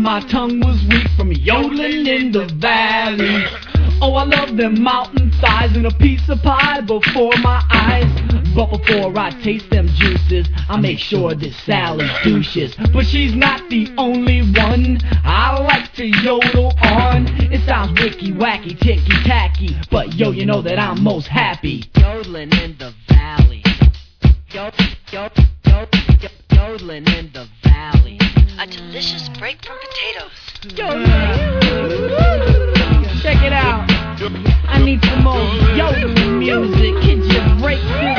my tongue was weak from yodeling in the valley. Oh, I love them mountain thighs and a piece of pie before my eyes. But before I taste them juices, I make sure that Sally douches. But she's not the only one I like to yodel on. It sounds wicky, wacky, ticky, tacky, but yo, you know that I'm most happy yodeling in the valley. Yodeling in the valley. A delicious break from potatoes. Check it out. I need some more yodeling music. Could you break this